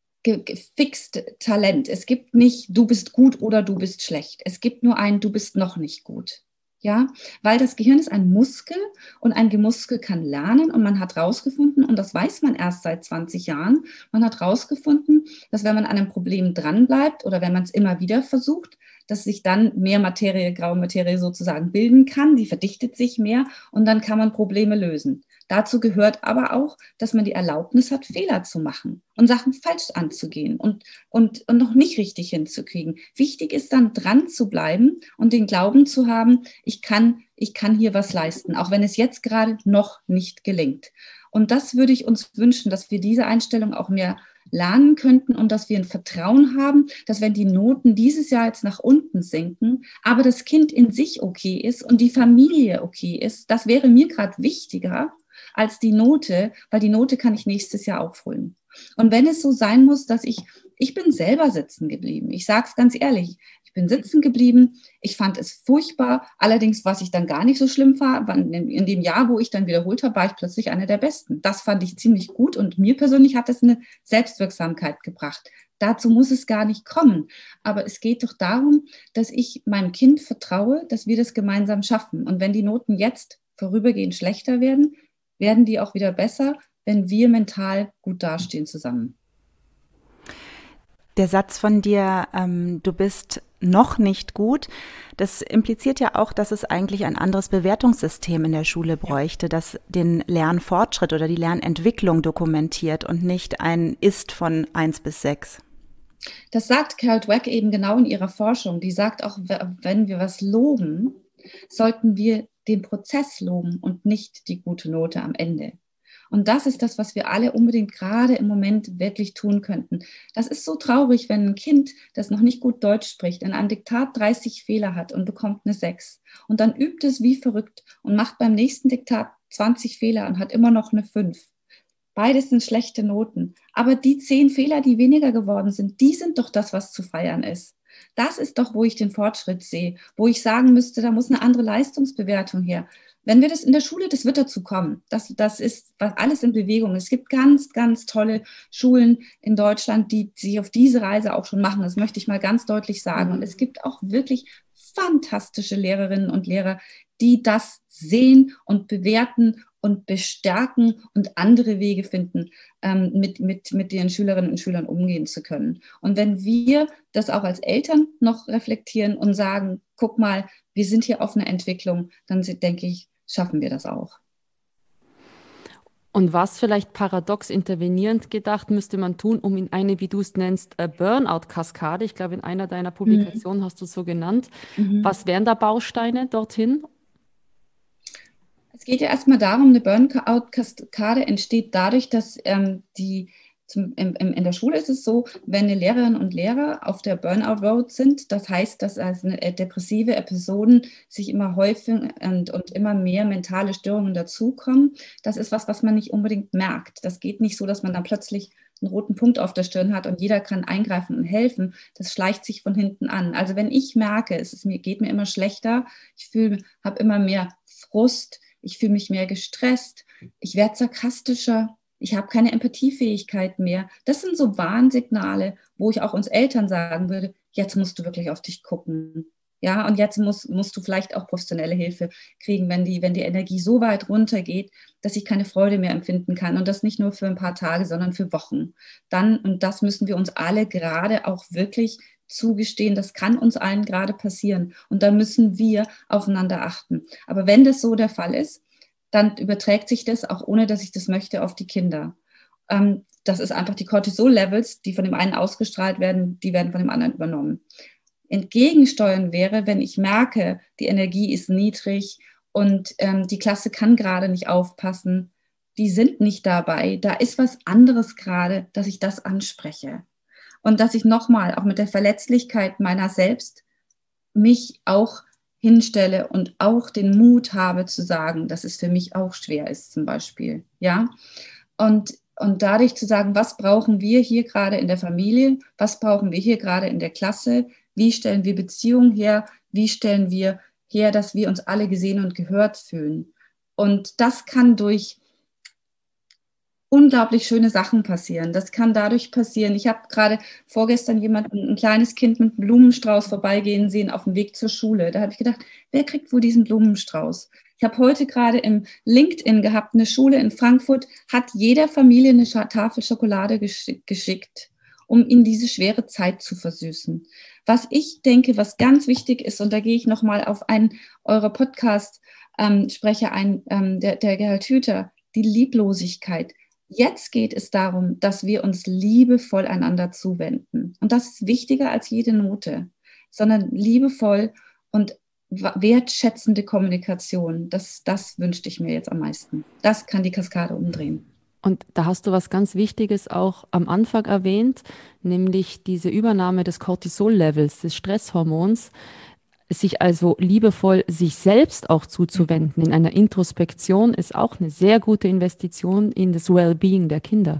gefixt Talent. Es gibt nicht, du bist gut oder du bist schlecht. Es gibt nur ein, du bist noch nicht gut. Ja, weil das Gehirn ist ein Muskel und ein Muskel kann lernen und man hat herausgefunden, und das weiß man erst seit zwanzig Jahren, man hat herausgefunden, dass wenn man an einem Problem dranbleibt oder wenn man es immer wieder versucht, dass sich dann mehr Materie, graue Materie sozusagen bilden kann, die verdichtet sich mehr und dann kann man Probleme lösen. Dazu gehört aber auch, dass man die Erlaubnis hat, Fehler zu machen und Sachen falsch anzugehen und, und, und noch nicht richtig hinzukriegen. Wichtig ist dann dran zu bleiben und den Glauben zu haben, ich kann, ich kann hier was leisten, auch wenn es jetzt gerade noch nicht gelingt. Und das würde ich uns wünschen, dass wir diese Einstellung auch mehr lernen könnten und dass wir ein Vertrauen haben, dass wenn die Noten dieses Jahr jetzt nach unten sinken, aber das Kind in sich okay ist und die Familie okay ist, das wäre mir gerade wichtiger als die Note, weil die Note kann ich nächstes Jahr aufholen. Und wenn es so sein muss, dass ich, ich bin selber sitzen geblieben, ich sage es ganz ehrlich, ich bin sitzen geblieben, ich fand es furchtbar, allerdings, was ich dann gar nicht so schlimm war, in dem Jahr, wo ich dann wiederholt habe, war ich plötzlich eine der Besten. Das fand ich ziemlich gut und mir persönlich hat es eine Selbstwirksamkeit gebracht. Dazu muss es gar nicht kommen, aber es geht doch darum, dass ich meinem Kind vertraue, dass wir das gemeinsam schaffen. Und wenn die Noten jetzt vorübergehend schlechter werden, werden die auch wieder besser, wenn wir mental gut dastehen zusammen. Der Satz von dir, ähm, du bist noch nicht gut, das impliziert ja auch, dass es eigentlich ein anderes Bewertungssystem in der Schule bräuchte, das den Lernfortschritt oder die Lernentwicklung dokumentiert und nicht ein Ist von eins bis sechs. Das sagt Carol Dweck eben genau in ihrer Forschung. Die sagt auch, wenn wir was loben, sollten wir den Prozess loben und nicht die gute Note am Ende. Und das ist das, was wir alle unbedingt gerade im Moment wirklich tun könnten. Das ist so traurig, wenn ein Kind, das noch nicht gut Deutsch spricht, in einem Diktat dreißig Fehler hat und bekommt eine sechs. Und dann übt es wie verrückt und macht beim nächsten Diktat zwanzig Fehler und hat immer noch eine fünf. Beides sind schlechte Noten. Aber die zehn Fehler, die weniger geworden sind, die sind doch das, was zu feiern ist. Das ist doch, wo ich den Fortschritt sehe, wo ich sagen müsste, da muss eine andere Leistungsbewertung her. wenn wir das in der Schule, das wird dazu kommen. Das, das ist alles in Bewegung. Es gibt ganz, ganz tolle Schulen in Deutschland, die sich auf diese Reise auch schon machen. Das möchte ich mal ganz deutlich sagen. Und es gibt auch wirklich fantastische Lehrerinnen und Lehrer, die das sehen und bewerten und bestärken und andere Wege finden, ähm, mit, mit, mit den Schülerinnen und Schülern umgehen zu können. Und wenn wir das auch als Eltern noch reflektieren und sagen, guck mal, wir sind hier auf einer Entwicklung, dann denke ich, schaffen wir das auch. Und was vielleicht paradox intervenierend gedacht müsste man tun, um in eine, wie du es nennst, Burnout-Kaskade, ich glaube in einer deiner Publikationen mhm. hast du es so genannt, mhm. was wären da Bausteine dorthin? Es geht ja erstmal darum, eine Burnout-Kaskade entsteht dadurch, dass ähm, die Zum, in, in der Schule ist es so, wenn eine Lehrerinnen und Lehrer auf der Burnout-Road sind, das heißt, dass also eine depressive Episoden sich immer häufiger und, und immer mehr mentale Störungen dazukommen. Das ist was, was man nicht unbedingt merkt. Das geht nicht so, dass man dann plötzlich einen roten Punkt auf der Stirn hat und jeder kann eingreifen und helfen. Das schleicht sich von hinten an. Also wenn ich merke, es ist mir, geht mir immer schlechter, ich fühle, habe immer mehr Frust, ich fühle mich mehr gestresst, ich werde sarkastischer, ich habe keine Empathiefähigkeit mehr. Das sind so Warnsignale, wo ich auch uns Eltern sagen würde, jetzt musst du wirklich auf dich gucken. Ja, und jetzt musst, musst du vielleicht auch professionelle Hilfe kriegen, wenn die, wenn die Energie so weit runtergeht, dass ich keine Freude mehr empfinden kann. Und das nicht nur für ein paar Tage, sondern für Wochen. Dann, und das müssen wir uns alle gerade auch wirklich zugestehen, das kann uns allen gerade passieren. Und da müssen wir aufeinander achten. Aber wenn das so der Fall ist, dann überträgt sich das, auch ohne dass ich das möchte, auf die Kinder. Ähm, das ist einfach die Cortisol-Levels, die von dem einen ausgestrahlt werden, die werden von dem anderen übernommen. Entgegensteuern wäre, wenn ich merke, die Energie ist niedrig und ähm, die Klasse kann gerade nicht aufpassen, die sind nicht dabei, da ist was anderes gerade, dass ich das anspreche. Und dass ich nochmal, auch mit der Verletzlichkeit meiner selbst, mich auch hinstelle und auch den Mut habe zu sagen, dass es für mich auch schwer ist zum Beispiel, ja, und, und dadurch zu sagen, was brauchen wir hier gerade in der Familie, was brauchen wir hier gerade in der Klasse, wie stellen wir Beziehungen her, wie stellen wir her, dass wir uns alle gesehen und gehört fühlen. Und das kann durch unglaublich schöne Sachen passieren. Das kann dadurch passieren. Ich habe gerade vorgestern jemanden, ein kleines Kind mit einem Blumenstrauß vorbeigehen sehen auf dem Weg zur Schule. Da habe ich gedacht, wer kriegt wohl diesen Blumenstrauß? Ich habe heute gerade im LinkedIn gehabt, eine Schule in Frankfurt hat jeder Familie eine Tafel Schokolade geschickt, um ihnen diese schwere Zeit zu versüßen. Was ich denke, was ganz wichtig ist, und da gehe ich nochmal auf einen eurer Podcast-Sprecher ein, ähm, der, der Gerhard Hüther, die Lieblosigkeit. Jetzt geht es darum, dass wir uns liebevoll einander zuwenden. Und das ist wichtiger als jede Note, sondern liebevoll und wertschätzende Kommunikation. Das, das wünschte ich mir jetzt am meisten. Das kann die Kaskade umdrehen. Und da hast du was ganz Wichtiges auch am Anfang erwähnt, nämlich diese Übernahme des Cortisol-Levels, des Stresshormons, sich also liebevoll sich selbst auch zuzuwenden in einer Introspektion ist auch eine sehr gute Investition in das Wellbeing der Kinder.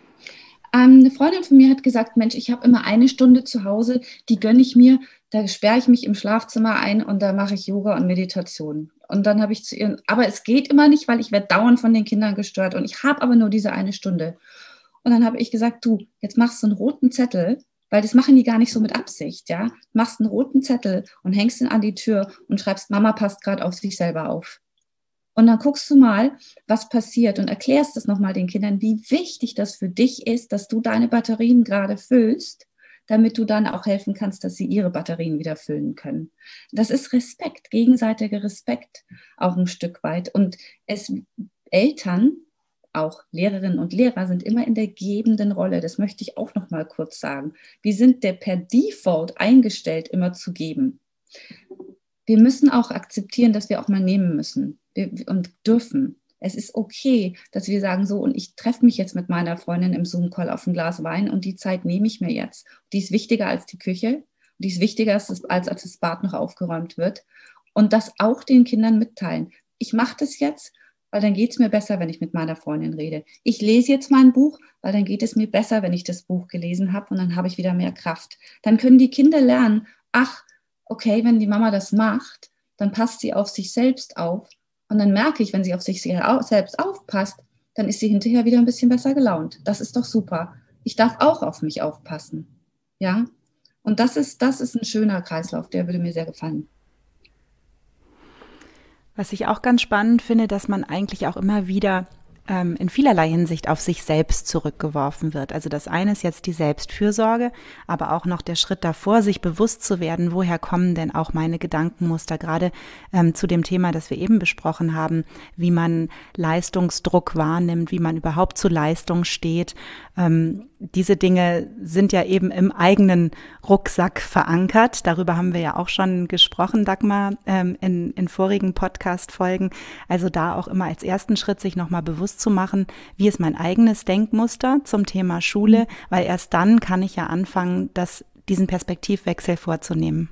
Ähm, eine Freundin von mir hat gesagt, Mensch, ich habe immer eine Stunde zu Hause, die gönne ich mir, da sperre ich mich im Schlafzimmer ein und da mache ich Yoga und Meditation. Und dann habe ich zu ihr, aber es geht immer nicht, weil ich werde dauernd von den Kindern gestört und ich habe aber nur diese eine Stunde. Und dann habe ich gesagt, du, jetzt machst du einen roten Zettel, weil das machen die gar nicht so mit Absicht, ja. Machst einen roten Zettel und hängst ihn an die Tür und schreibst, Mama passt gerade auf sich selber auf. Und dann guckst du mal, was passiert und erklärst es nochmal den Kindern, wie wichtig das für dich ist, dass du deine Batterien gerade füllst, damit du dann auch helfen kannst, dass sie ihre Batterien wieder füllen können. Das ist Respekt, gegenseitiger Respekt auch ein Stück weit. Und es Eltern, auch Lehrerinnen und Lehrer sind immer in der gebenden Rolle. Das möchte ich auch noch mal kurz sagen. Wir sind der per Default eingestellt, immer zu geben. Wir müssen auch akzeptieren, dass wir auch mal nehmen müssen wir, und dürfen. Es ist okay, dass wir sagen so, und ich treffe mich jetzt mit meiner Freundin im Zoom-Call auf ein Glas Wein und die Zeit nehme ich mir jetzt. Die ist wichtiger als die Küche, die ist wichtiger als, das, als, als das Bad noch aufgeräumt wird. Und das auch den Kindern mitteilen. Ich mache das jetzt, weil dann geht es mir besser, wenn ich mit meiner Freundin rede. Ich lese jetzt mein Buch, weil dann geht es mir besser, wenn ich das Buch gelesen habe und dann habe ich wieder mehr Kraft. Dann können die Kinder lernen, ach, okay, wenn die Mama das macht, dann passt sie auf sich selbst auf Und dann merke ich, wenn sie auf sich selbst aufpasst, dann ist sie hinterher wieder ein bisschen besser gelaunt. Das ist doch super. Ich darf auch auf mich aufpassen. Ja? Und das ist, das ist ein schöner Kreislauf, der würde mir sehr gefallen. Was ich auch ganz spannend finde, dass man eigentlich auch immer wieder ähm, in vielerlei Hinsicht auf sich selbst zurückgeworfen wird. Also das eine ist jetzt die Selbstfürsorge, aber auch noch der Schritt davor, sich bewusst zu werden, woher kommen denn auch meine Gedankenmuster, gerade ähm, zu dem Thema, das wir eben besprochen haben, wie man Leistungsdruck wahrnimmt, wie man überhaupt zu Leistung steht. Ähm, diese Dinge sind ja eben im eigenen Rucksack verankert. Darüber haben wir ja auch schon gesprochen, Dagmar, ähm, in, in vorigen Podcast-Folgen. Also da auch immer als ersten Schritt sich nochmal bewusst zu machen, wie ist mein eigenes Denkmuster zum Thema Schule, weil erst dann kann ich ja anfangen, das, diesen Perspektivwechsel vorzunehmen.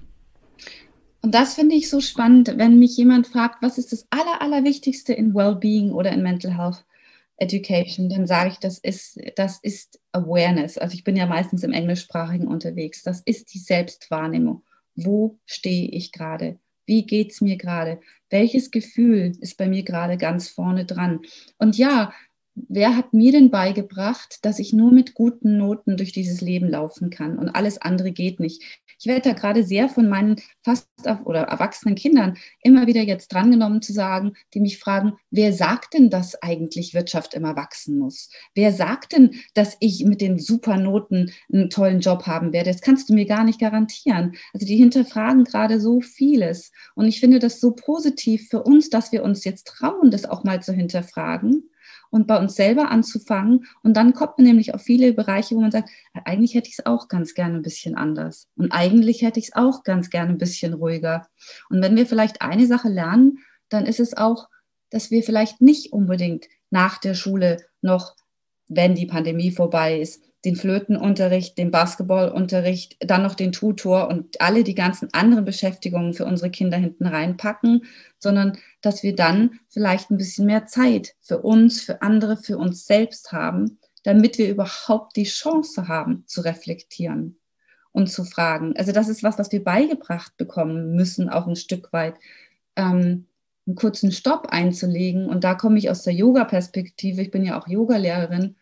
Und das finde ich so spannend, wenn mich jemand fragt, was ist das Aller, Allerwichtigste in Wellbeing oder in Mental Health Education, dann sage ich, das ist, das ist Awareness. Also ich bin ja meistens im Englischsprachigen unterwegs. Das ist die Selbstwahrnehmung. Wo stehe ich gerade? Wie geht es mir gerade? Welches Gefühl ist bei mir gerade ganz vorne dran? Und ja, wer hat mir denn beigebracht, dass ich nur mit guten Noten durch dieses Leben laufen kann und alles andere geht nicht? Ich werde da gerade sehr von meinen fast oder erwachsenen Kindern immer wieder jetzt drangenommen zu sagen, die mich fragen, wer sagt denn, dass eigentlich Wirtschaft immer wachsen muss? Wer sagt denn, dass ich mit den Supernoten einen tollen Job haben werde? Das kannst du mir gar nicht garantieren. Also die hinterfragen gerade so vieles. Und ich finde das so positiv für uns, dass wir uns jetzt trauen, das auch mal zu hinterfragen und bei uns selber anzufangen. Und dann kommt man nämlich auf viele Bereiche, wo man sagt, eigentlich hätte ich es auch ganz gerne ein bisschen anders. Und eigentlich hätte ich es auch ganz gerne ein bisschen ruhiger. Und wenn wir vielleicht eine Sache lernen, dann ist es auch, dass wir vielleicht nicht unbedingt nach der Schule noch, wenn die Pandemie vorbei ist, den Flötenunterricht, den Basketballunterricht, dann noch den Tutor und alle die ganzen anderen Beschäftigungen für unsere Kinder hinten reinpacken, sondern dass wir dann vielleicht ein bisschen mehr Zeit für uns, für andere, für uns selbst haben, damit wir überhaupt die Chance haben, zu reflektieren und zu fragen. Also das ist was, was wir beigebracht bekommen müssen, auch ein Stück weit, ähm, einen kurzen Stopp einzulegen. Und da komme ich aus der Yoga-Perspektive, ich bin ja auch Yogalehrerin,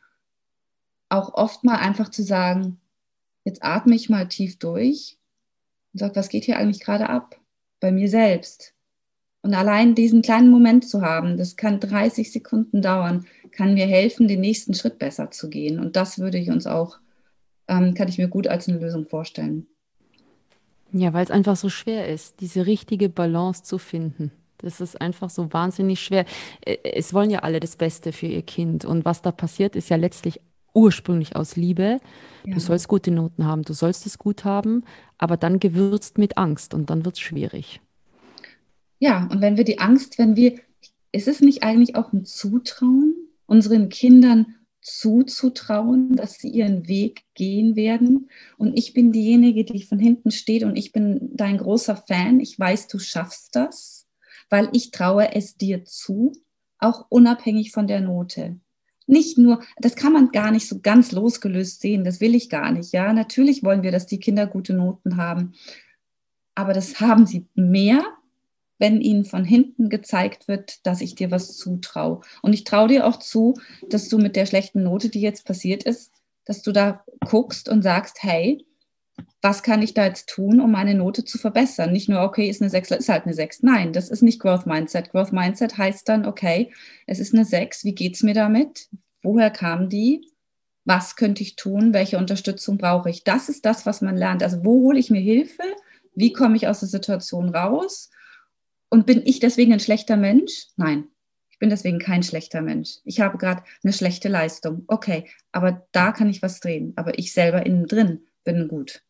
auch oft mal einfach zu sagen, jetzt atme ich mal tief durch und sage, was geht hier eigentlich gerade ab? Bei mir selbst. Und allein diesen kleinen Moment zu haben, das kann dreißig Sekunden dauern, kann mir helfen, den nächsten Schritt besser zu gehen. Und das würde ich uns auch, ähm, kann ich mir gut als eine Lösung vorstellen. Ja, weil es einfach so schwer ist, diese richtige Balance zu finden. Das ist einfach so wahnsinnig schwer. Es wollen ja alle das Beste für ihr Kind. Und was da passiert, ist ja letztlich ursprünglich aus Liebe. Ja. Du sollst gute Noten haben, du sollst es gut haben, aber dann gewürzt mit Angst und dann wird es schwierig. Ja, und wenn wir die Angst, wenn wir, ist es nicht eigentlich auch ein Zutrauen, unseren Kindern zuzutrauen, dass sie ihren Weg gehen werden? Und ich bin diejenige, die von hinten steht und ich bin dein großer Fan. Ich weiß, du schaffst das, weil ich traue es dir zu, auch unabhängig von der Note. Nicht nur, das kann man gar nicht so ganz losgelöst sehen, das will ich gar nicht. Ja, natürlich wollen wir, dass die Kinder gute Noten haben, aber das haben sie mehr, wenn ihnen von hinten gezeigt wird, dass ich dir was zutraue. Und ich traue dir auch zu, dass du mit der schlechten Note, die jetzt passiert ist, dass du da guckst und sagst, hey, was kann ich da jetzt tun, um meine Note zu verbessern? Nicht nur, okay, ist eine sechs, ist halt eine sechs. Nein, das ist nicht Growth Mindset. Growth Mindset heißt dann, okay, es ist eine sechs, wie geht es mir damit? Woher kam die? Was könnte ich tun? Welche Unterstützung brauche ich? Das ist das, was man lernt. Also wo hole ich mir Hilfe? Wie komme ich aus der Situation raus? Und bin ich deswegen ein schlechter Mensch? Nein, ich bin deswegen kein schlechter Mensch. Ich habe gerade eine schlechte Leistung. Okay, aber da kann ich was drehen. Aber ich selber innen drin bin gut.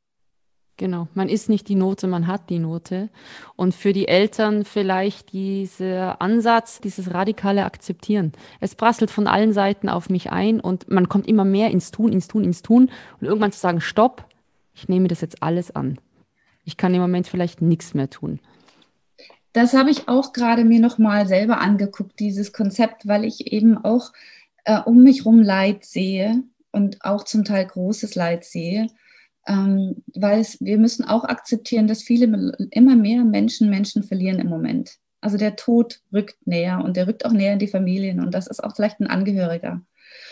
Genau, man ist nicht die Note, man hat die Note. Und für die Eltern vielleicht dieser Ansatz, dieses radikale Akzeptieren. Es prasselt von allen Seiten auf mich ein und man kommt immer mehr ins Tun, ins Tun, ins Tun. Und irgendwann zu sagen, stopp, ich nehme das jetzt alles an. Ich kann im Moment vielleicht nichts mehr tun. Das habe ich auch gerade mir nochmal selber angeguckt, dieses Konzept, weil ich eben auch äh, um mich herum Leid sehe und auch zum Teil großes Leid sehe. Ähm, weil es, wir müssen auch akzeptieren, dass viele, immer mehr Menschen Menschen verlieren im Moment. Also der Tod rückt näher und der rückt auch näher in die Familien und das ist auch vielleicht ein Angehöriger.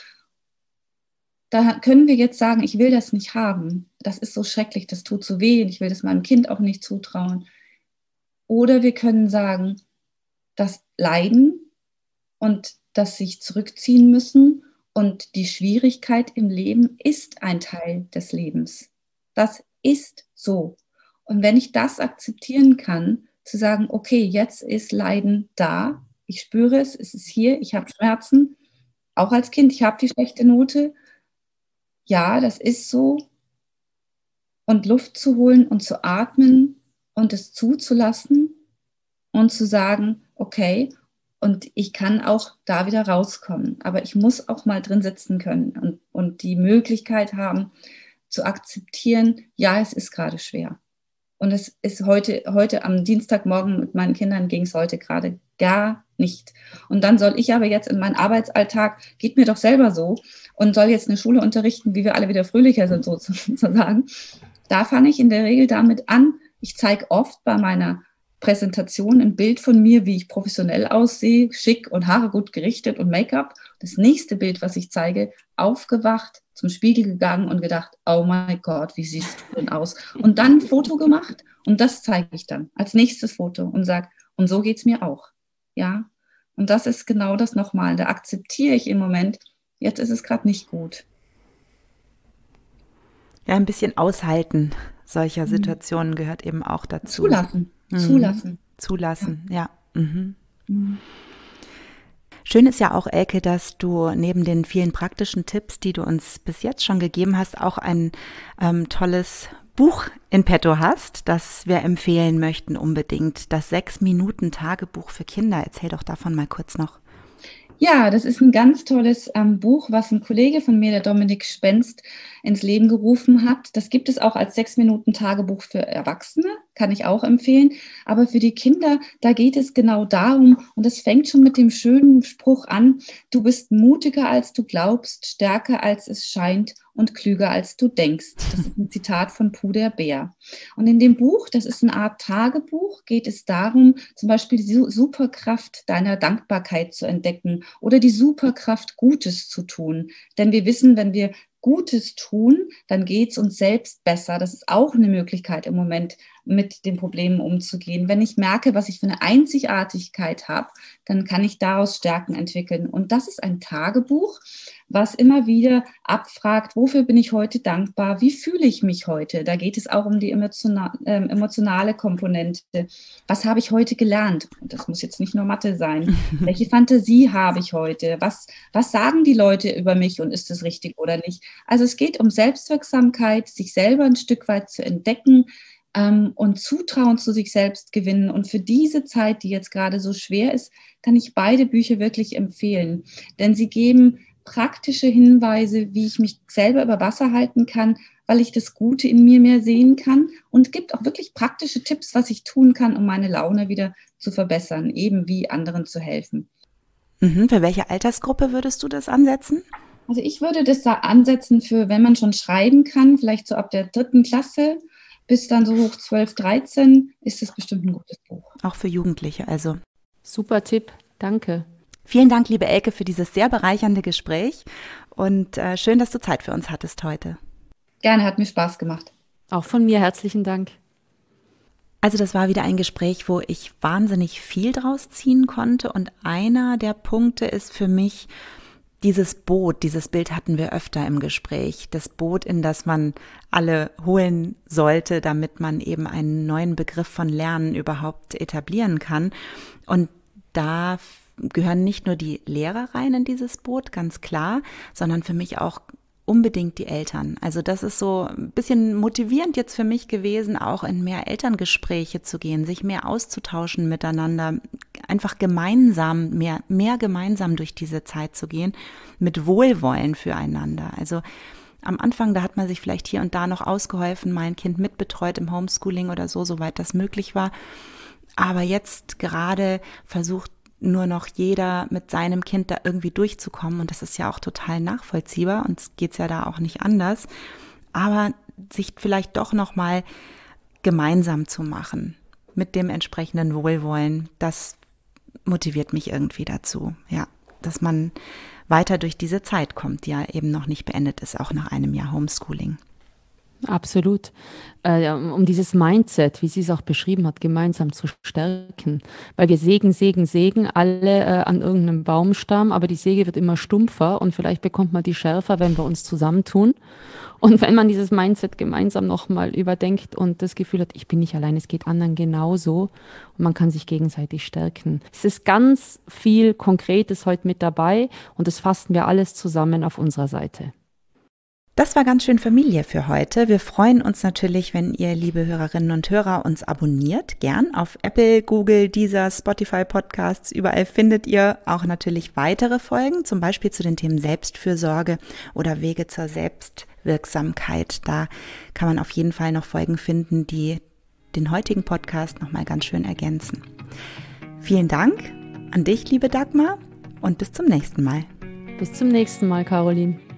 Da können wir jetzt sagen, ich will das nicht haben. Das ist so schrecklich, das tut so weh und ich will das meinem Kind auch nicht zutrauen. Oder wir können sagen, das Leiden und das sich zurückziehen müssen und die Schwierigkeit im Leben ist ein Teil des Lebens. Das ist so. Und wenn ich das akzeptieren kann, zu sagen, okay, jetzt ist Leiden da, ich spüre es, es ist hier, ich habe Schmerzen, auch als Kind, ich habe die schlechte Note, ja, das ist so. Und Luft zu holen und zu atmen und es zuzulassen und zu sagen, okay, und ich kann auch da wieder rauskommen. Aber ich muss auch mal drin sitzen können und, und die Möglichkeit haben, zu akzeptieren, ja, es ist gerade schwer. Und es ist heute, heute am Dienstagmorgen mit meinen Kindern ging es heute gerade gar nicht. Und dann soll ich aber jetzt in meinen Arbeitsalltag, geht mir doch selber so, und soll jetzt eine Schule unterrichten, wie wir alle wieder fröhlicher sind sozusagen. Da fange ich in der Regel damit an. Ich zeige oft bei meiner Präsentation ein Bild von mir, wie ich professionell aussehe, schick und Haare gut gerichtet und Make-up. Das nächste Bild, was ich zeige, aufgewacht, zum Spiegel gegangen und gedacht, oh mein Gott, wie siehst du denn aus? Und dann ein Foto gemacht und das zeige ich dann als nächstes Foto und sage, und so geht es mir auch. Ja, und das ist genau das nochmal. Da akzeptiere ich im Moment, jetzt ist es gerade nicht gut. Ja, ein bisschen aushalten solcher Situationen mhm. gehört eben auch dazu. Zulassen, mhm. zulassen. Zulassen, ja. ja. Mhm. Mhm. Schön ist ja auch, Elke, dass du neben den vielen praktischen Tipps, die du uns bis jetzt schon gegeben hast, auch ein ähm, tolles Buch in petto hast, das wir empfehlen möchten unbedingt. Das Sechs-Minuten-Tagebuch für Kinder. Erzähl doch davon mal kurz noch. Ja, das ist ein ganz tolles ähm, Buch, was ein Kollege von mir, der Dominik Spenst, ins Leben gerufen hat. Das gibt es auch als Sechs-Minuten-Tagebuch für Erwachsene, kann ich auch empfehlen. Aber für die Kinder, da geht es genau darum, und es fängt schon mit dem schönen Spruch an, du bist mutiger als du glaubst, stärker als es scheint und klüger als du denkst. Das ist ein Zitat von Puder Bär. Und in dem Buch, das ist eine Art Tagebuch, geht es darum, zum Beispiel die Superkraft deiner Dankbarkeit zu entdecken oder die Superkraft, Gutes zu tun. Denn wir wissen, wenn wir Gutes tun, dann geht es uns selbst besser. Das ist auch eine Möglichkeit im Moment, mit den Problemen umzugehen. Wenn ich merke, was ich für eine Einzigartigkeit habe, dann kann ich daraus Stärken entwickeln. Und das ist ein Tagebuch, was immer wieder abfragt, wofür bin ich heute dankbar, wie fühle ich mich heute? Da geht es auch um die emotiona- äh, emotionale Komponente. Was habe ich heute gelernt? Und das muss jetzt nicht nur Mathe sein. Welche Fantasie habe ich heute? Was, was sagen die Leute über mich und ist das richtig oder nicht? Also es geht um Selbstwirksamkeit, sich selber ein Stück weit zu entdecken, ähm, und Zutrauen zu sich selbst gewinnen. Und für diese Zeit, die jetzt gerade so schwer ist, kann ich beide Bücher wirklich empfehlen. Denn sie geben praktische Hinweise, wie ich mich selber über Wasser halten kann, weil ich das Gute in mir mehr sehen kann, und gibt auch wirklich praktische Tipps, was ich tun kann, um meine Laune wieder zu verbessern, eben wie anderen zu helfen. Mhm. Für welche Altersgruppe würdest du das ansetzen? Also ich würde das da ansetzen für, wenn man schon schreiben kann, vielleicht so ab der dritten Klasse bis dann so hoch zwölf, dreizehn, ist das bestimmt ein gutes Buch. Auch für Jugendliche also. Super Tipp, danke. Vielen Dank, liebe Elke, für dieses sehr bereichernde Gespräch und äh, schön, dass du Zeit für uns hattest heute. Gerne, hat mir Spaß gemacht. Auch von mir herzlichen Dank. Also das war wieder ein Gespräch, wo ich wahnsinnig viel draus ziehen konnte, und einer der Punkte ist für mich dieses Boot. Dieses Bild hatten wir öfter im Gespräch. Das Boot, in das man alle holen sollte, damit man eben einen neuen Begriff von Lernen überhaupt etablieren kann. Und da gehören nicht nur die Lehrer rein in dieses Boot, ganz klar, sondern für mich auch unbedingt die Eltern. Also das ist so ein bisschen motivierend jetzt für mich gewesen, auch in mehr Elterngespräche zu gehen, sich mehr auszutauschen miteinander, einfach gemeinsam, mehr, mehr gemeinsam durch diese Zeit zu gehen, mit Wohlwollen füreinander. Also am Anfang, da hat man sich vielleicht hier und da noch ausgeholfen, mein Kind mitbetreut im Homeschooling oder so, soweit das möglich war. Aber jetzt gerade versucht nur noch jeder mit seinem Kind da irgendwie durchzukommen, und das ist ja auch total nachvollziehbar, uns geht's ja da auch nicht anders, aber sich vielleicht doch nochmal gemeinsam zu machen mit dem entsprechenden Wohlwollen, das motiviert mich irgendwie dazu, ja, dass man weiter durch diese Zeit kommt, die ja eben noch nicht beendet ist, auch nach einem Jahr Homeschooling. Absolut. Äh, um dieses Mindset, wie sie es auch beschrieben hat, gemeinsam zu stärken. Weil wir sägen, sägen, sägen alle äh, an irgendeinem Baumstamm, aber die Säge wird immer stumpfer und vielleicht bekommt man die schärfer, wenn wir uns zusammentun. Und wenn man dieses Mindset gemeinsam nochmal überdenkt und das Gefühl hat, ich bin nicht allein, es geht anderen genauso und man kann sich gegenseitig stärken. Es ist ganz viel Konkretes heute mit dabei und das fassen wir alles zusammen auf unserer Seite. Das war ganz schön Familie für heute. Wir freuen uns natürlich, wenn ihr, liebe Hörerinnen und Hörer, uns abonniert. Gern auf Apple, Google, Deezer, Spotify Podcasts. Überall findet ihr auch natürlich weitere Folgen, zum Beispiel zu den Themen Selbstfürsorge oder Wege zur Selbstwirksamkeit. Da kann man auf jeden Fall noch Folgen finden, die den heutigen Podcast nochmal ganz schön ergänzen. Vielen Dank an dich, liebe Dagmar, und bis zum nächsten Mal. Bis zum nächsten Mal, Caroline.